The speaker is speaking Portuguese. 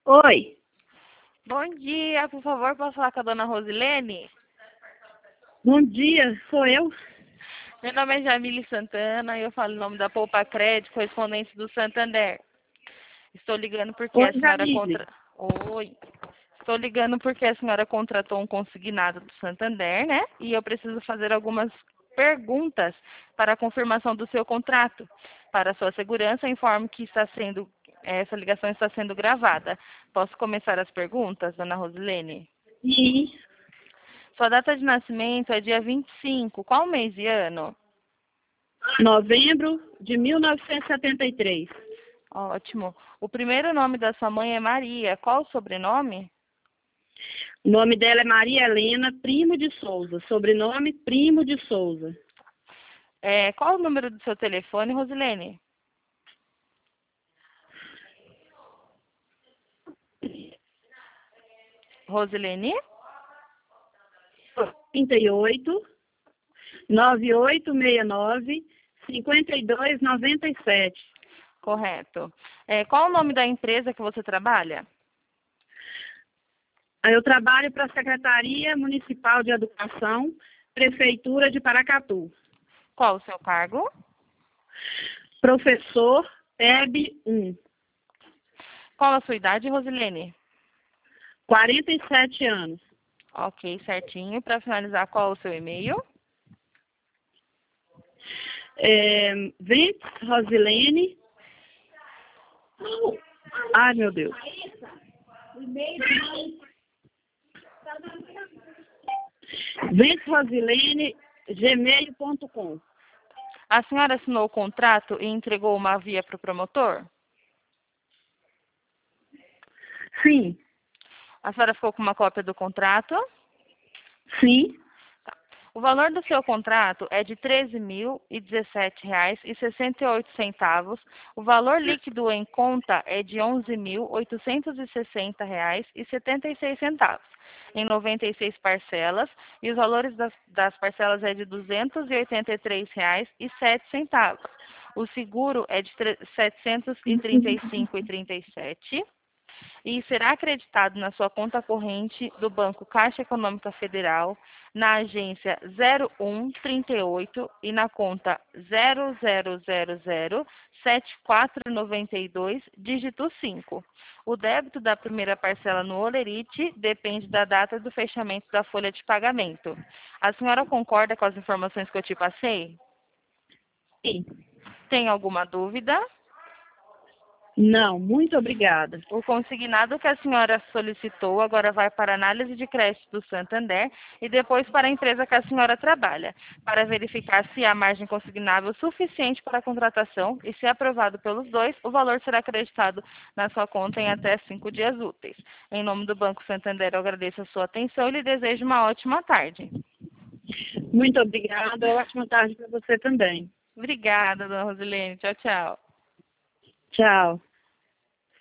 Oi, Bom dia, por favor, posso falar com a dona Rosilene? bom dia, sou eu. Meu nome é Jamile Santana e eu falo em nome da Poupa Crédito, correspondente do Santander. Estou ligando porque Oi, a senhora Jamile. contra... Oi. Estou ligando porque a senhora contratou um consignado do Santander, né? E eu preciso fazer algumas perguntas para a confirmação do seu contrato. Para a sua segurança, informo que essa ligação está sendo gravada. Posso começar as perguntas, dona Rosilene? E Sua data de nascimento é dia 25. Qual mês e ano? novembro de 1973. Ótimo. O primeiro nome da sua mãe é Maria. Qual o sobrenome? O nome dela é Maria Helena Primo de Souza. Sobrenome Primo de Souza. Qual o número do seu telefone, Rosilene? Rosilene? 38 9869 5297. Correto. Qual o nome da empresa que você trabalha? Eu trabalho para a Secretaria Municipal de Educação, Prefeitura de Paracatu. Qual o seu cargo? Professor EB 1, Qual a sua idade, Rosilene? 47 anos. Ok, certinho. Para finalizar, qual o seu e-mail? Ventes Rosilene. Ai, meu Deus. Ventes Rosilene, gmail.com. A senhora assinou o contrato e entregou uma via para o promotor? Sim, A senhora ficou com uma cópia do contrato? sim. O valor do seu contrato é de R$ 13.017,68. O valor líquido em conta é de R$ 11.860,76, em 96 parcelas, e os valores das parcelas é de R$ 283,07. O seguro é de R$ 735,37 e será acreditado na sua conta corrente do Banco Caixa Econômica Federal, na agência 0138 e na conta 00007492, dígito 5. O débito da primeira parcela no Olerite depende da data do fechamento da folha de pagamento. A senhora concorda com as informações que eu te passei? Sim. Tem alguma dúvida? Não, muito obrigada. O consignado que a senhora solicitou agora vai para a análise de crédito do Santander e depois para a empresa que a senhora trabalha, para verificar se há margem consignável suficiente para a contratação e, se aprovado pelos dois, o valor será acreditado na sua conta em até 5 dias úteis. Em nome do Banco Santander, eu agradeço a sua atenção e lhe desejo uma ótima tarde. Muito obrigada. Ótima tarde para você também. Obrigada, dona Rosilene. Tchau, tchau. Tchau.